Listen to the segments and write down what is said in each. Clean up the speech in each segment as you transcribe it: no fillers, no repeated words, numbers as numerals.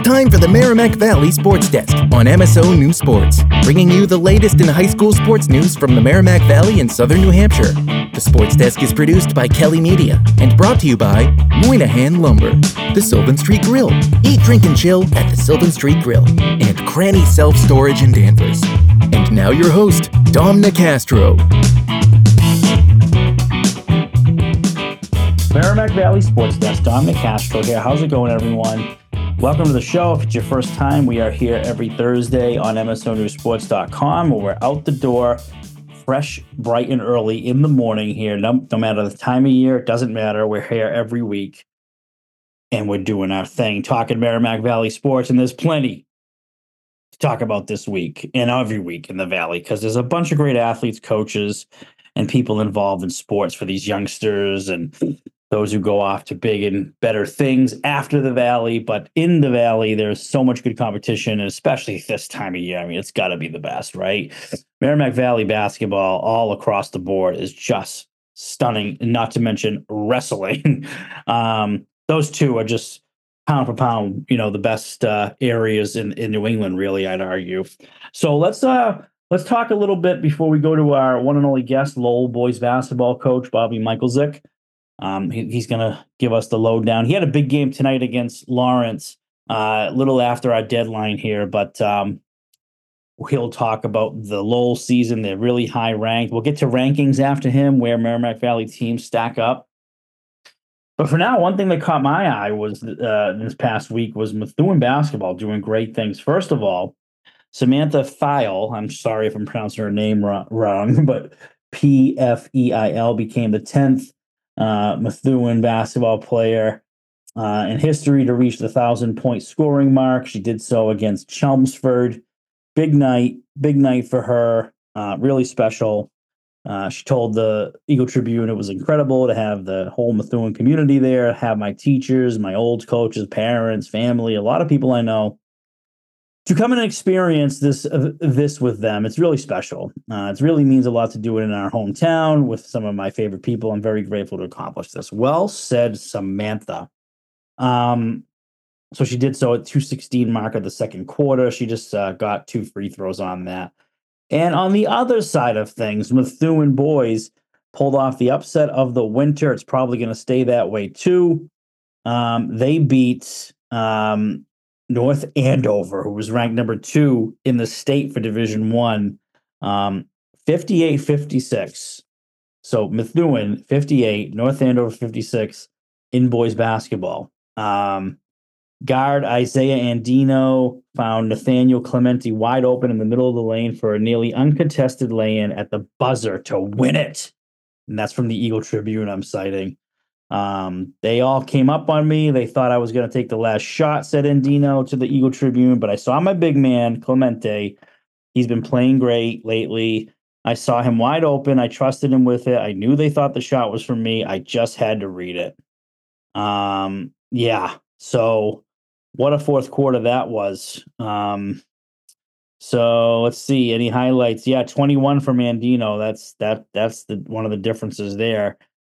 time for the Merrimack Valley Sports Desk on MSO News Sports, bringing you the latest in high school sports news from the Merrimack Valley and Southern New Hampshire. The Sports Desk is produced by Kelly Media and brought to you by Moynihan Lumber, the Sylvan Street Grill, Eat, Drink, and Chill at the Sylvan Street Grill, and Cranny Self-Storage in Danvers. And now your host, Dom Nicastro. Merrimack Valley Sports Desk, Dom Nicastro here. How's it going, everyone? Welcome to the show. If it's your first time, we are here every Thursday on MSONewsSports.com, where we're out the door, fresh, bright, and early in the morning here. No matter the time of year, it doesn't matter. We're here every week, and we're doing our thing, talking Merrimack Valley sports, and there's plenty to talk about this week and every week in the Valley, because there's a bunch of great athletes, coaches, and people involved in sports for these youngsters and those who go off to big and better things after the Valley. But in the Valley, there's so much good competition, and especially this time of year. I mean, it's got to be the best, right? Merrimack Valley basketball all across the board is just stunning, not to mention wrestling. Those two are just pound for pound, the best areas in New England, really, I'd argue. So let's talk a little bit before we go to our one and only guest, Lowell boys basketball coach, Bobby Michalczyk. He's going to give us the lowdown. He had a big game tonight against Lawrence, a little after our deadline here, but he'll talk about the Lowell season. They're really high ranked. We'll get to rankings after him, where Merrimack Valley teams stack up. But for now, one thing that caught my eye was this past week was Methuen basketball doing great things. First of all, Samantha Feil, I'm sorry if I'm pronouncing her name wrong, but Pfeil became the 10th Methuen basketball player in history to reach the 1,000-point scoring mark. She did so against Chelmsford. Big night for her. Really special. She told the Eagle Tribune it was incredible to have the whole Methuen community there, have my teachers, my old coaches, parents, family, a lot of people I know, to come and experience this with them. It's really special. It really means a lot to do it in our hometown with some of my favorite people. I'm very grateful to accomplish this. Well said, Samantha. So she did so at 2:16 mark of the second quarter. She just got 2 free throws on that. And on the other side of things, Methuen boys pulled off the upset of the winter. It's probably going to stay that way too. They beat North Andover, who was ranked number 2 in the state for Division I, 58-56. So Methuen 58, North Andover 56 in boys basketball. Guard Isaiah Andino found Nathaniel Clementi wide open in the middle of the lane for a nearly uncontested lay-in at the buzzer to win it. And that's from the Eagle Tribune I'm citing. They all came up on me. They thought I was going to take the last shot, said Andino to the Eagle Tribune, but I saw my big man, Clemente. He's been playing great lately. I saw him wide open. I trusted him with it. I knew they thought the shot was from me. I just had to read it. Yeah. So what a fourth quarter that was. So let's see any highlights. Yeah. 21 from Andino. That's one of the differences there.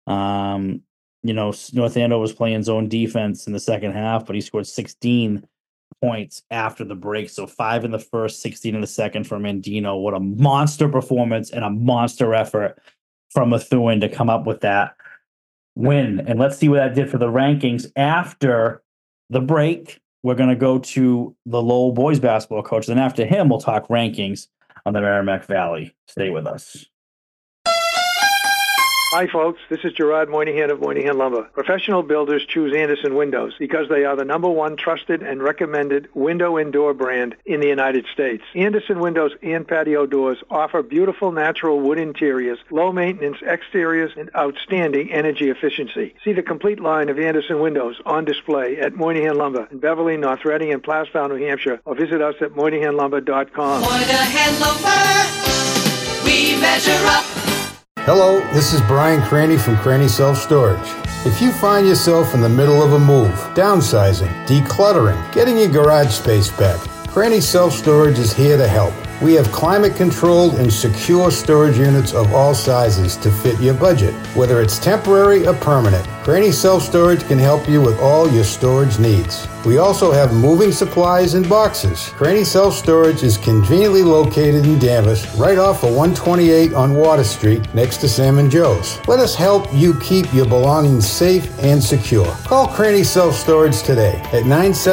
North Andover was playing zone defense in the second half, but he scored 16 points after the break. So 5 in the first, 16 in the second from Andino. What a monster performance and a monster effort from Methuen to come up with that win. And let's see what that did for the rankings. After the break, we're going to go to the Lowell boys basketball coach. Then after him, we'll talk rankings on the Merrimack Valley. Stay with us. Hi, folks. This is Gerard Moynihan of Moynihan Lumber. Professional builders choose Andersen Windows because they are the #1 trusted and recommended window and door brand in the United States. Andersen Windows and patio doors offer beautiful natural wood interiors, low-maintenance exteriors, and outstanding energy efficiency. See the complete line of Andersen Windows on display at Moynihan Lumber in Beverly, North Reading, and Plastow, New Hampshire, or visit us at MoynihanLumber.com. Moynihan Lumber, we measure up. Hello, this is Brian Cranny from Cranny Self-Storage. If you find yourself in the middle of a move, downsizing, decluttering, getting your garage space back, Cranny Self-Storage is here to help. We have climate-controlled and secure storage units of all sizes to fit your budget. Whether it's temporary or permanent, Cranny Self-Storage can help you with all your storage needs. We also have moving supplies and boxes. Cranny Self-Storage is conveniently located in Danvers, right off of 128 on Water Street, next to Sam and Joe's. Let us help you keep your belongings safe and secure. Call Cranny Self-Storage today at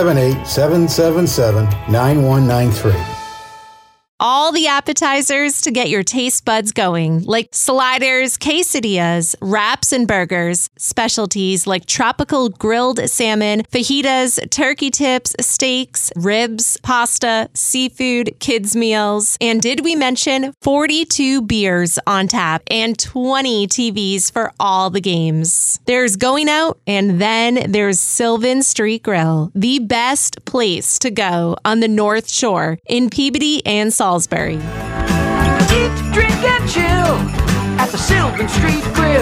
978-777-9193. All the appetizers to get your taste buds going, like sliders, quesadillas, wraps and burgers, specialties like tropical grilled salmon, fajitas, turkey tips, steaks, ribs, pasta, seafood, kids' meals. And did we mention 42 beers on tap and 20 TVs for all the games? There's Going Out, and then there's Sylvan Street Grill, the best place to go on the North Shore in Peabody and Salisbury. Eat, drink, and chill at the Sylvan Street Grill.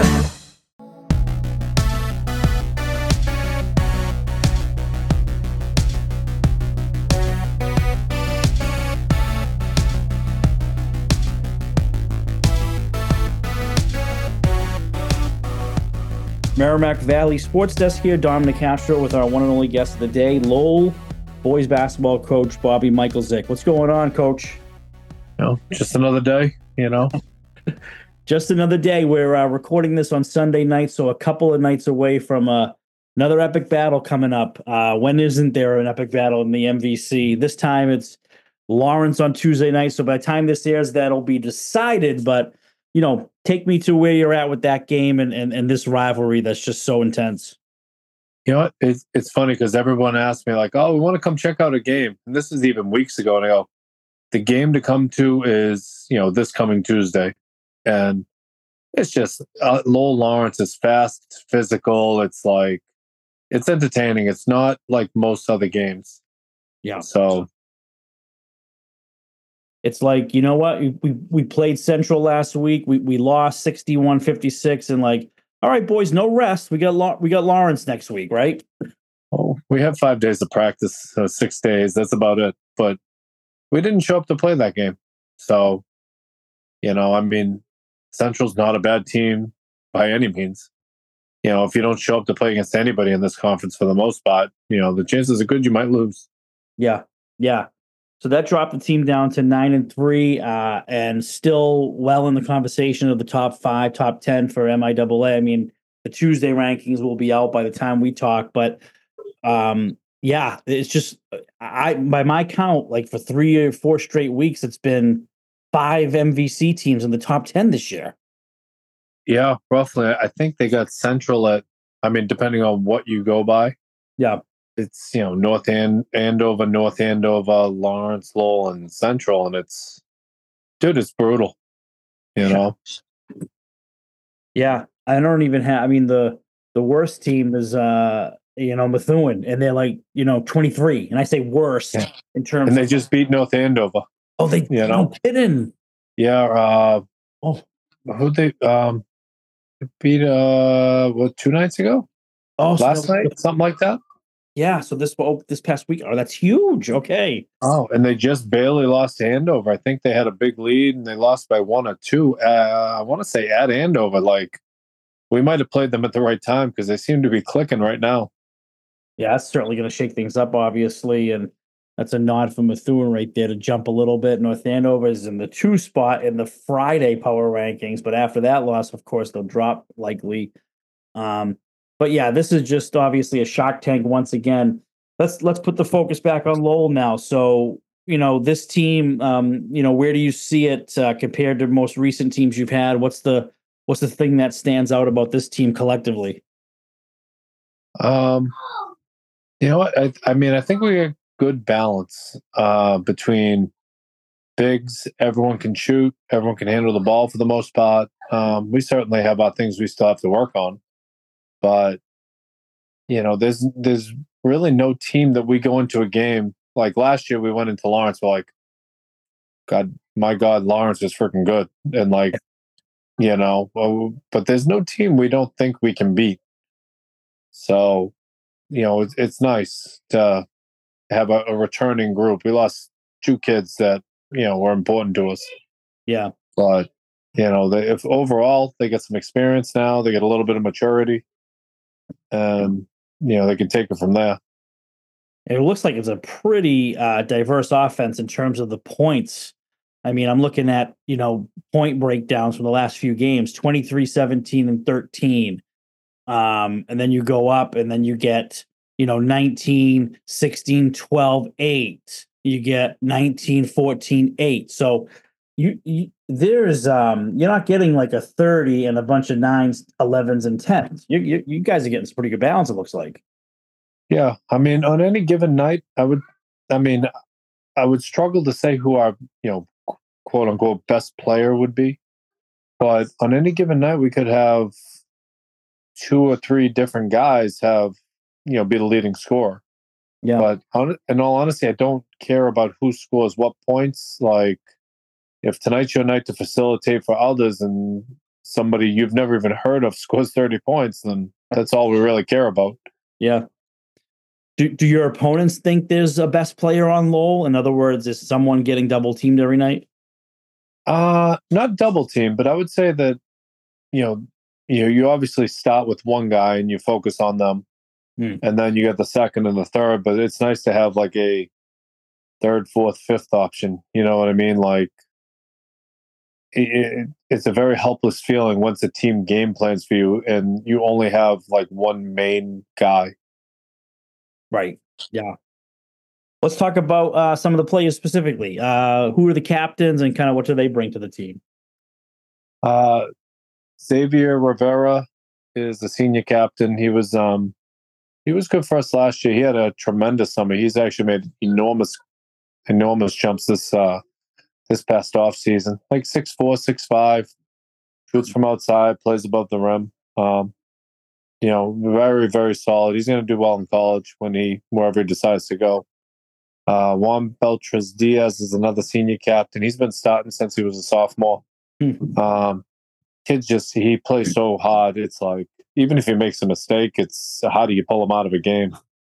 Merrimack Valley Sports Desk here. Dominic Castro with our one and only guest of the day, Lowell boys basketball coach Bobby Michalczyk. What's going on, Coach? Just another day, Just another day. We're recording this on Sunday night, so a couple of nights away from another epic battle coming up. When isn't there an epic battle in the MVC? This time it's Lawrence on Tuesday night, so by the time this airs, that'll be decided. But, take me to where you're at with that game and this rivalry that's just so intense. You know what? It's funny because everyone asked me we want to come check out a game. And this is even weeks ago. And I go, the game to come to is, this coming Tuesday. And it's just, Lowell Lawrence is fast, it's physical. It's it's entertaining. It's not like most other games. Yeah. So it's like, you know what? We played Central last week. We lost 61-56 and all right, boys, no rest. We got Lawrence next week, right? Oh, we have 5 days of practice, so 6 days. That's about it. But we didn't show up to play that game. So, Central's not a bad team by any means. If you don't show up to play against anybody in this conference for the most part, the chances are good you might lose. Yeah. So that dropped the team down to 9-3, and still well in the conversation of the top 5, top 10 for MIAA. I mean, the Tuesday rankings will be out by the time we talk, but it's just by my count, for 3 or 4 straight weeks, it's been 5 MVC teams in the top 10 this year. Yeah, roughly. I think they got Central at, depending on what you go by. Yeah. It's, North Andover, Lawrence, Lowell, and Central. And it's brutal, Yeah. I don't even have, the worst team is, Methuen, and they're 23. And I say worse in terms and they just beat North Andover. Oh, they, no kidding. Yeah. Who'd they, beat, 2 nights ago? Oh, last night? Something like that? Yeah, so this past week. Oh, that's huge. Okay. Oh, and they just barely lost to Andover. I think they had a big lead and they lost by 1 or 2. I want to say at Andover, we might have played them at the right time because they seem to be clicking right now. Yeah, that's certainly going to shake things up, obviously, and that's a nod for Methuen right there to jump a little bit. North Andover is in the 2 spot in the Friday power rankings, but after that loss, of course, they'll drop likely. But yeah, this is just obviously a shock tank once again. Let's put the focus back on Lowell now. So, this team, where do you see it compared to most recent teams you've had? What's the thing that stands out about this team collectively? You know what? I think we got good balance between bigs. Everyone can shoot. Everyone can handle the ball for the most part. We certainly have our things we still have to work on. But, there's really no team that we go into a game. Like last year, we went into Lawrence. We're like, my God, Lawrence is freaking good. And but there's no team we don't think we can beat. So, it's nice to have a returning group. We lost 2 kids that were important to us. Yeah. But if overall they get some experience now, they get a little bit of maturity, and they can take it from there. It looks like it's a pretty diverse offense in terms of the points. I mean, I'm looking at, point breakdowns from the last few games, 23, 17, and 13. And then you go up and then you get, 19, 16, 12, 8. You get 19, 14, 8. So there's you're not getting like a 30 and a bunch of 9s, 11s, and 10s. You guys are getting some pretty good balance, it looks like. Yeah, I mean, on any given night, I would struggle to say who our, quote unquote best player would be. But on any given night, we could have 2 or 3 different guys be the leading scorer. Yeah. But in all honesty, I don't care about who scores what points. Like, if tonight's your night to facilitate for others and somebody you've never even heard of scores 30 points, then that's all we really care about. Yeah. Do your opponents think there's a best player on Lowell? In other words, is someone getting double teamed every night? Not double teamed, but I would say that, you obviously start with one guy and you focus on them. And then you get the second and the third, but it's nice to have like a third, fourth, fifth option. You know what I mean? Like, it's a very helpless feeling once a team game plans for you and you only have like one main guy. Right. Yeah. Let's talk about some of the players specifically. Who are the captains and kind of what do they bring to the team? Xavier Rivera is the senior captain. He was good for us last year. He had a tremendous summer. He's actually made enormous jumps this past off season. Like 6'4", 6'5", shoots from outside, plays above the rim. Very, very solid. He's going to do well in college wherever he decides to go. Juan Beltras Diaz is another senior captain. He's been starting since he was a sophomore. Kid he plays so hard. It's like, even if he makes a mistake, it's how do you pull him out of a game?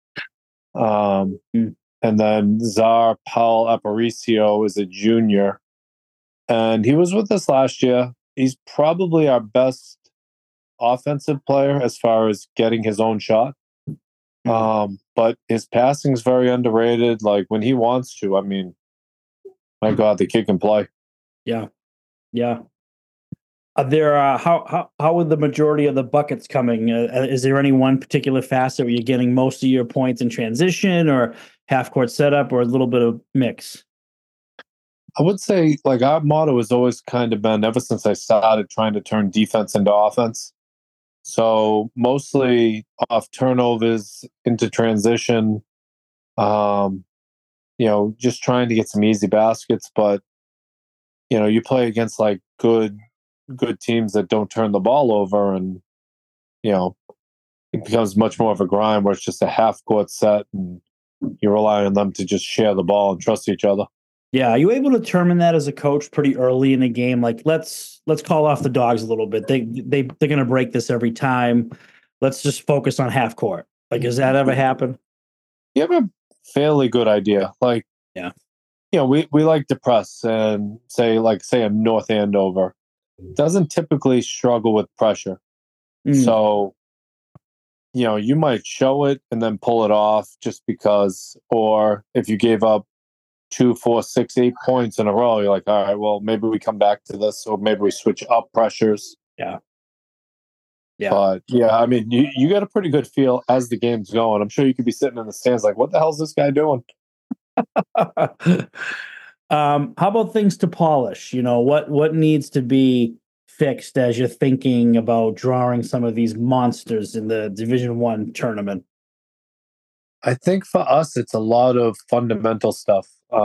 And then Czar Paul Aparicio is a junior. And he was with us last year. He's probably our best offensive player as far as getting his own shot. But his passing is very underrated. Like, when he wants to, I mean, my God, the kid can play. Yeah. Yeah. There, how are the majority of the buckets coming? Is there any one particular facet where you're getting most of your points in transition or half court setup or a little bit of mix? I would say, like, our motto has always kind of been, ever since I started, trying to turn defense into offense. So mostly off turnovers into transition, just trying to get some easy baskets. But, you play against like good teams that don't turn the ball over, and, it becomes much more of a grind where it's just a half court set and you rely on them to just share the ball and trust each other. Yeah, are you able to determine that as a coach pretty early in the game? Like, let's call off the dogs a little bit. They're going to break this every time. Let's just focus on half court. Like, does that ever happen? You have a fairly good idea. Like, yeah, we like to press and say a North Andover doesn't typically struggle with pressure. So, you might show it and then pull it off just because, or if you gave up 2, 4, 6, 8 points in a row, you're like, all right, well, maybe we come back to this, or maybe we switch up pressures. Yeah. But yeah, I mean, you got a pretty good feel as the game's going. I'm sure you could be sitting in the stands like, what the hell is this guy doing? How about things to polish? What needs to be fixed as you're thinking about drawing some of these monsters in the Division I tournament? I think for us, it's a lot of fundamental stuff.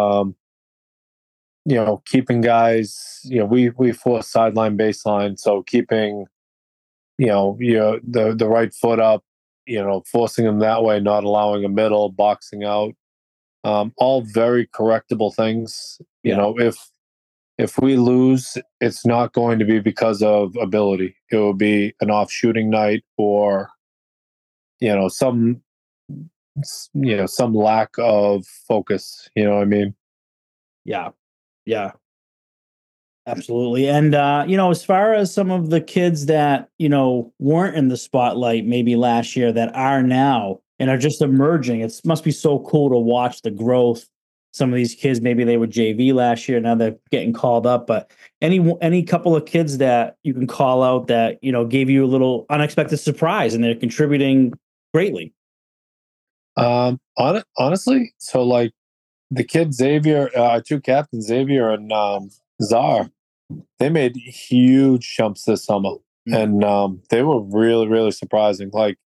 Keeping guys, we force sideline baseline. So keeping, the right foot up, forcing them that way, not allowing a middle, boxing out, all very correctable things. If we lose, it's not going to be because of ability. It will be an off shooting night, or, some lack of focus. You know what I mean? Yeah. Yeah. Absolutely. And, as far as some of the kids that, weren't in the spotlight maybe last year that are now and are just emerging, it must be so cool to watch the growth. Some of these kids, maybe they were JV last year, now they're getting called up. But any couple of kids that you can call out that, gave you a little unexpected surprise and they're contributing greatly. Honestly, so like the kid Xavier, two captains, Xavier and Czar, they made huge jumps this summer, and they were really, really surprising. Like,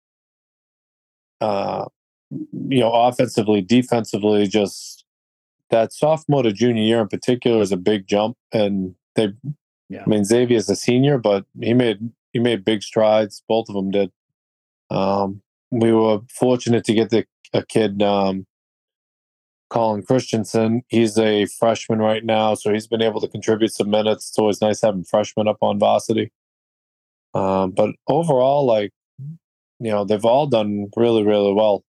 offensively, defensively, just that sophomore to junior year in particular is a big jump. And I mean, Xavier's a senior, but he made big strides. Both of them did. We were fortunate to get a kid. Colin Christensen, he's a freshman right now, so he's been able to contribute some minutes. It's always nice having freshmen up on varsity. But overall, they've all done really, really well.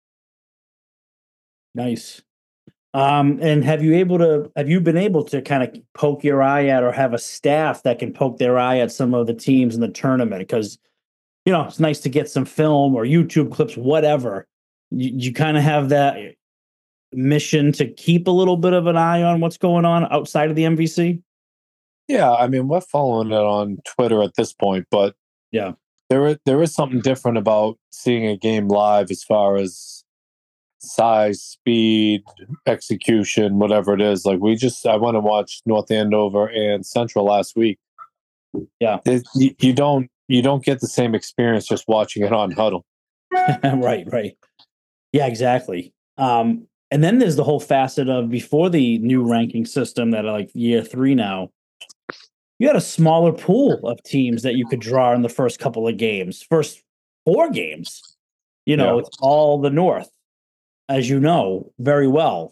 Nice. And have you been able to kind of poke your eye at, or have a staff that can poke their eye at some of the teams in the tournament? Because, it's nice to get some film or YouTube clips, whatever. You kind of have that mission to keep a little bit of an eye on what's going on outside of the MVC? Yeah, I mean, we're following it on Twitter at this point, but yeah, there is something different about seeing a game live as far as size, speed, execution, whatever it is. Like I went and watched North Andover and Central last week. Yeah, you don't get the same experience just watching it on Huddle. Right. Yeah, exactly. And then there's the whole facet of, before the new ranking system that are like year 3 now, you had a smaller pool of teams that you could draw in the first couple of games, first 4 games. It's all the North, as you know very well.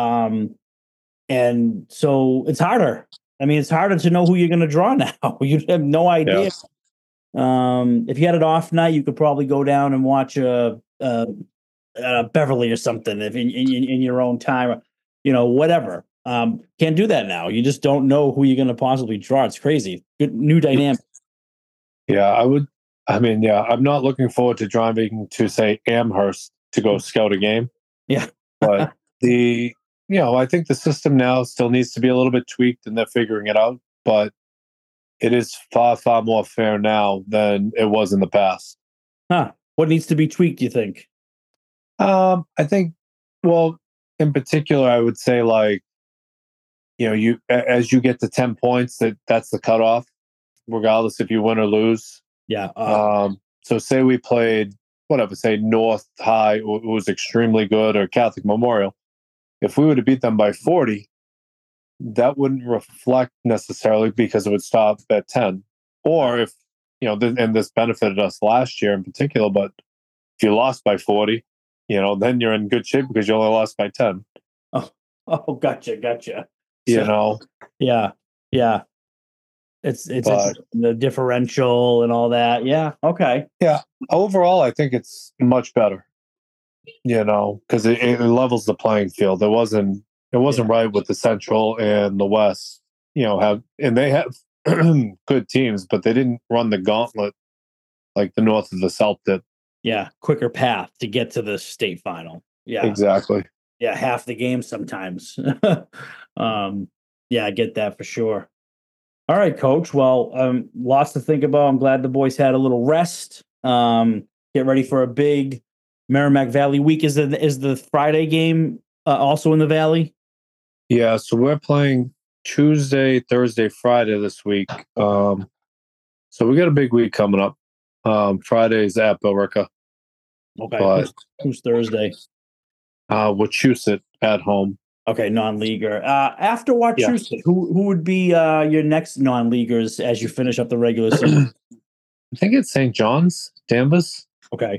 And so it's harder. I mean, it's harder to know who you're going to draw now. You have no idea. Yeah. If you had an off night, you could probably go down and watch Beverly or something if in your own time, whatever. Can't do that now. You just don't know who you're going to possibly draw. It's crazy. Good new dynamic. Yeah, I'm not looking forward to driving to, say, Amherst to go scout a game. Yeah. But I think the system now still needs to be a little bit tweaked, and they're figuring it out. But it is far, far more fair now than it was in the past. Huh. What needs to be tweaked, do you think? I think, well, in particular, I would say, as you get to 10 points, that's the cutoff, regardless if you win or lose. Yeah. So say we played, say North High, who was extremely good, or Catholic Memorial. If we were to beat them by 40, that wouldn't reflect necessarily, because it would stop at 10. Or if, and this benefited us last year in particular, but if you lost by 40, then you're in good shape because you only lost by 10. Oh, gotcha. Yeah. It's the differential and all that. Yeah. Okay. Yeah. Overall, I think it's much better, because it levels the playing field. It wasn't right with the Central and the West, they have good teams, but they didn't run the gauntlet like the North and the South did. Yeah, quicker path to get to the state final. Yeah, exactly. Yeah, half the game sometimes. Yeah, I get that for sure. All right, Coach. Well, lots to think about. I'm glad the boys had a little rest. Get ready for a big Merrimack Valley week. Is the Friday game also in the Valley? Yeah, so we're playing Tuesday, Thursday, Friday this week. So we got a big week coming up. Friday's at Billerica. Okay. But who's Thursday? Wachusett at home. Okay, non-leaguer. After Wachusett, who would be your next non-leaguers as you finish up the regular season? I think it's St. John's, Danvers. Okay.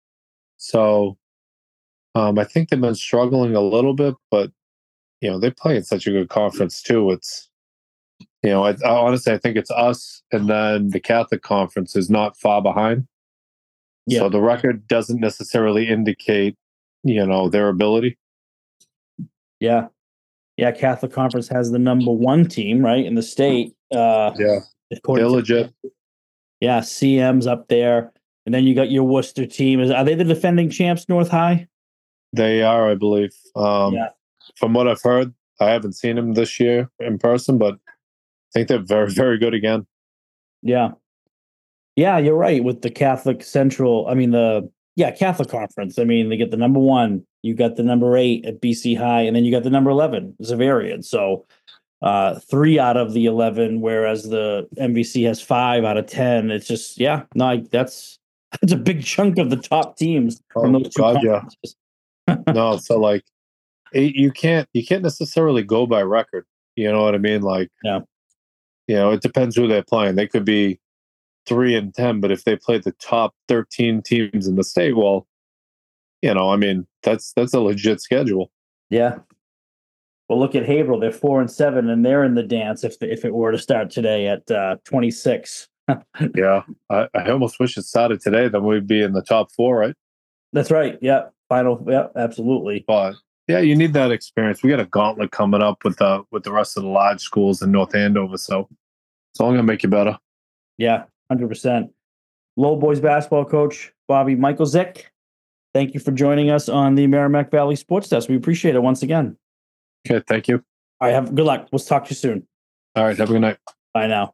So I think they've been struggling a little bit, but they play in such a good conference too. It's honestly, I think it's us, and then the Catholic Conference is not far behind. Yeah. So the record doesn't necessarily indicate, their ability. Yeah. Yeah, Catholic Conference has the number 1 team, right, in the state. Yeah, they're legit. Yeah, CM's up there. And then you got your Worcester team. Are they the defending champs, North High? They are, I believe. Yeah. From what I've heard, I haven't seen them this year in person, but I think they're very, very good again. Yeah. Yeah, you're right. With the Catholic Central, Catholic Conference. I mean, they get the number 1. You got the number 8 at BC High, and then you got the number 11, Xaverian. So 3 out of the 11, whereas the MVC has 5 out of 10. It's just, that's a big chunk of the top teams from those two conferences. Yeah. No, so like you can't necessarily go by record. You know what I mean? Like, yeah. It depends who they're playing. They could be 3-10, but if they play the top 13 teams in the state, well, that's a legit schedule. Yeah. Well, look at Haverhill. They're 4-7, and they're in the dance if it were to start today at 26. Yeah, I almost wish it started today. Then we'd be in the top 4, right? That's right. Yeah, final. Yeah, absolutely. But yeah, you need that experience. We got a gauntlet coming up with the rest of the large schools in North Andover, so it's all gonna make you better. Yeah, 100%. Lowell boys basketball coach Bobby Michalczyk, thank you for joining us on the Merrimack Valley Sports Desk. We appreciate it once again. Okay, thank you. All right, have good luck. We'll talk to you soon. All right, have a good night. Bye now.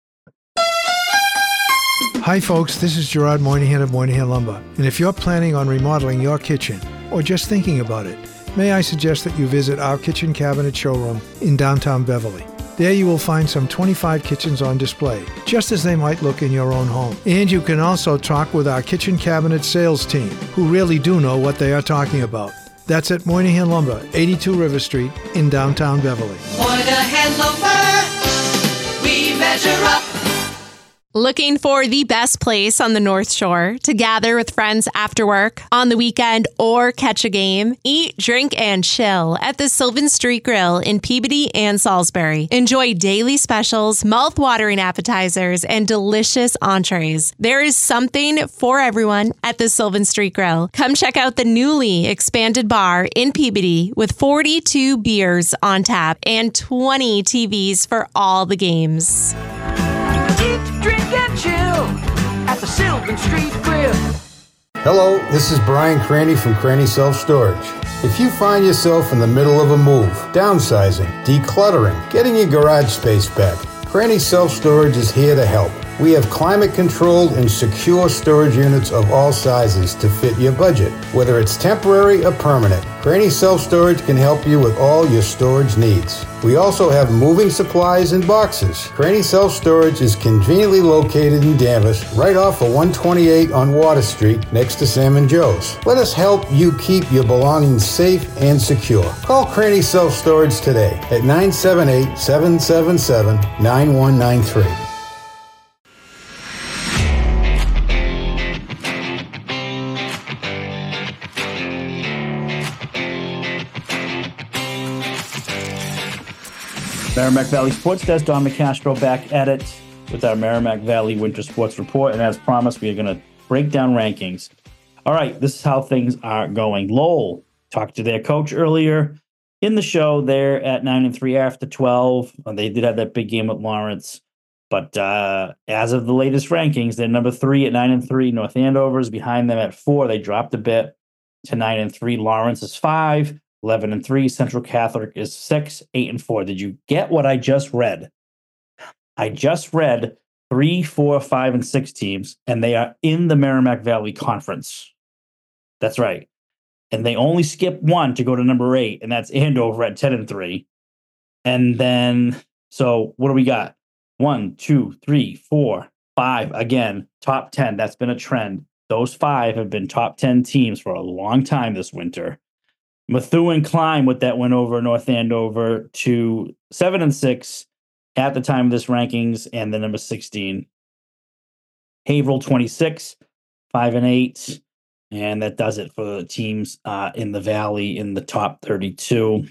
Hi folks, this is Gerard Moynihan of Moynihan Lumber. And if you're planning on remodeling your kitchen or just thinking about it, may I suggest that you visit our kitchen cabinet showroom in downtown Beverly. There you will find some 25 kitchens on display, just as they might look in your own home. And you can also talk with our kitchen cabinet sales team, who really do know what they are talking about. That's at Moynihan Lumber, 82 River Street in downtown Beverly. Moynihan Lumber, we measure up. Looking for the best place on the North Shore to gather with friends after work, on the weekend, or catch a game? Eat, drink, and chill at the Sylvan Street Grill in Peabody and Salisbury. Enjoy daily specials, mouth-watering appetizers, and delicious entrees. There is something for everyone at the Sylvan Street Grill. Come check out the newly expanded bar in Peabody with 42 beers on tap and 20 TVs for all the games. Eat, drink, and chill at the Sylvan Street Grill. Hello, this is Brian Cranny from Cranny Self Storage. If you find yourself in the middle of a move, downsizing, decluttering, getting your garage space back, Cranny Self Storage is here to help. We have climate-controlled and secure storage units of all sizes to fit your budget, whether it's temporary or permanent. Cranny Self Storage can help you with all your storage needs. We also have moving supplies and boxes. Cranny Self Storage is conveniently located in Danvers, right off of 128 on Water Street, next to Sam and Joe's. Let us help you keep your belongings safe and secure. Call Cranny Self Storage today at 978-777-9193. Merrimack Valley Sports Desk, Don McCastro back at it with our Merrimack Valley Winter Sports Report. And as promised, we are going to break down rankings. All right, this is how things are going. Lowell talked to their coach earlier in the show. They're at 9-3 after 12. They did have that big game at Lawrence. But as of the latest rankings, they're number 3 at 9-3. North Andover is behind them at 4. They dropped a bit to 9-3. Lawrence is 5. 11-3. Central Catholic is 6, 8-4. Did you get what I just read? I just read 3, 4, 5, and 6 teams, and they are in the Merrimack Valley Conference. That's right. And they only skip 1 to go to number 8, and that's Andover at 10-3. And then, so what do we got? 1, 2, 3, 4, 5. Again, top 10. That's been a trend. Those 5 have been top 10 teams for a long time this winter. Methuen climb with that win over North Andover to 7-6 at the time of this rankings, and the number 16. Haverhill 26, 5-8, and that does it for the teams in the Valley in the top 32.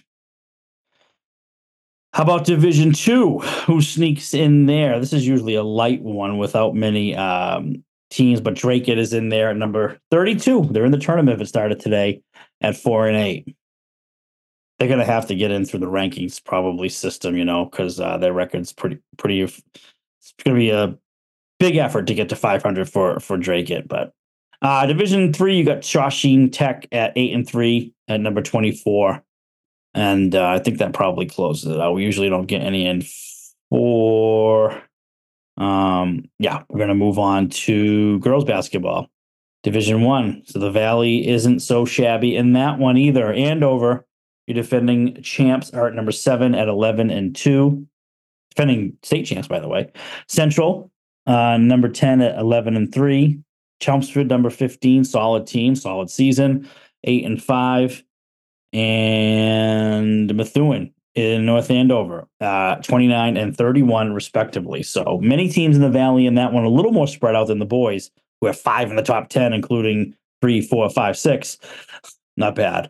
How about Division 2? Who sneaks in there? This is usually a light one without many teams, but Dracut is in there at number 32. They're in the tournament if it started today at 4-8. they're going to have to get in through the rankings probably system, because their record's pretty. It's going to be a big effort to get to 500 for Drake. But Division 3, you got Shawsheen Tech at 8-3 at number 24, and I think that probably closes it out. We usually don't get any in for. We're going to move on to girls basketball, Division 1. So the Valley isn't so shabby in that one either. Andover, your defending champs, are at number 7 at 11-2. Defending state champs, by the way. Central, number 10 at 11-3. Chelmsford, number 15, solid team, solid season, 8-5. And Methuen in North Andover, 29-31, respectively. So many teams in the Valley in that one, a little more spread out than the boys, who have 5 in the top 10, including 3, 4, 5, 6. Not bad.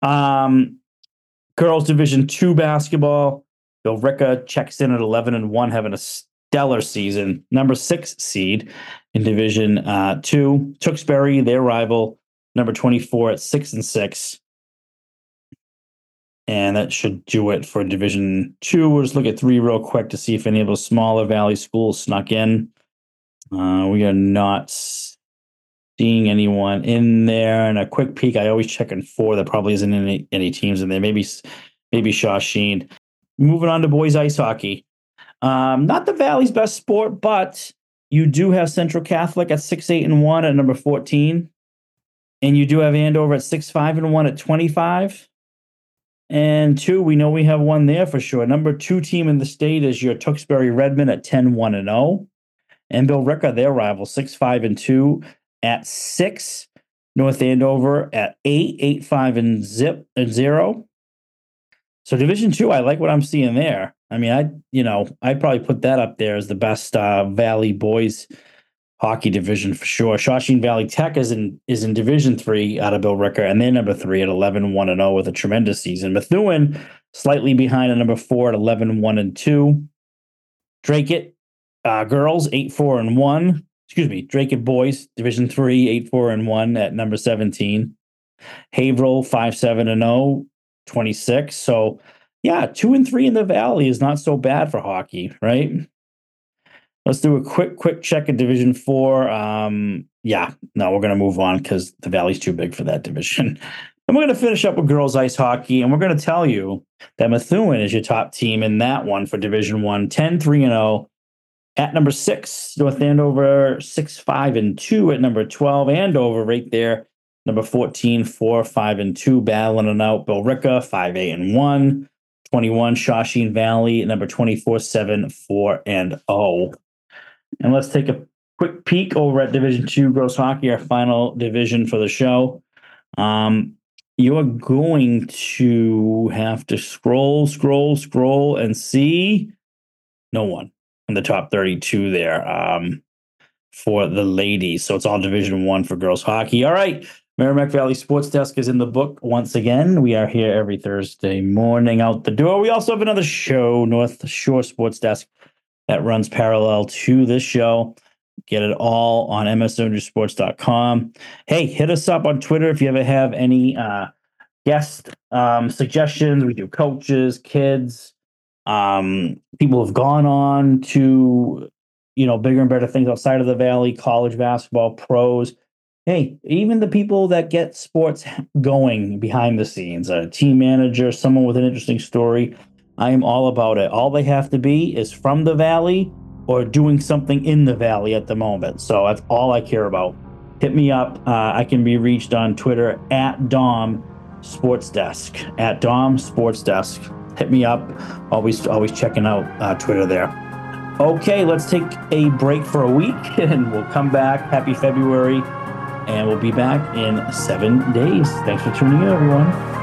Girls Division 2 basketball, Billerica checks in at 11-1, having a stellar season. Number 6 seed in Division 2. Tewksbury, their rival, number 24 at 6-6. And that should do it for Division 2. We'll just look at 3 real quick to see if any of those smaller Valley schools snuck in. We are not seeing anyone in there. And a quick peek, I always check in 4. There probably isn't any teams in there. Maybe Shawsheen. Moving on to boys ice hockey. Not the Valley's best sport, but you do have Central Catholic at 6-8-1 at number 14. And you do have Andover at 6-5-1 at 25. And 2, we know we have one there for sure. Number 2 team in the state is your Tewksbury Redmen at 10-1-0. And Billerica, their rival, 6-5-2 at 6. North Andover at 8-5-0. So Division 2, I like what I'm seeing there. I mean, I'd probably put that up there as the best Valley boys hockey division for sure. Shawsheen Valley Tech is in Division 3 out of Billerica, and they're number 3 at 11-1-0 with a tremendous season. Methuen slightly behind at number 4 at 11-1-2. Drake girls 8-4-1. Excuse me, Drake boys Division 3 8-4-1 at number 17. Haverhill 5-7-0, 26. So yeah, 2-3 in the Valley is not so bad for hockey, right? Let's do a quick check at Division 4. We're going to move on because the Valley's too big for that division. And we're going to finish up with girls ice hockey, and we're going to tell you that Methuen is your top team in that one for Division 1, 10-3-0. At number 6, North Andover 6-5-2 at number 12. Andover right there, number 14, 4-5-2, battling it out. Billerica 5-8-1. 21, Shawsheen Valley, number 24, 7-4-0. And let's take a quick peek over at Division 2 girls hockey, our final division for the show. You are going to have to scroll, and see no one in the top 32 there for the ladies. So it's all Division 1 for girls hockey. All right. Merrimack Valley Sports Desk is in the book once again. We are here every Thursday morning out the door. We also have another show, North Shore Sports Desk, that runs parallel to this show. Get it all on msonsports.com. Hey, hit us up on Twitter if you ever have any guest suggestions. We do coaches, kids, people have gone on to, bigger and better things outside of the Valley, college basketball, pros. Hey, even the people that get sports going behind the scenes, a team manager, someone with an interesting story, I am all about it. All they have to be is from the Valley or doing something in the Valley at the moment. So that's all I care about. Hit me up. I can be reached on Twitter at Dom Sports Desk. At Dom Sports Desk. Hit me up. Always checking out Twitter there. Okay, let's take a break for a week and we'll come back. Happy February. And we'll be back in 7 days. Thanks for tuning in, everyone.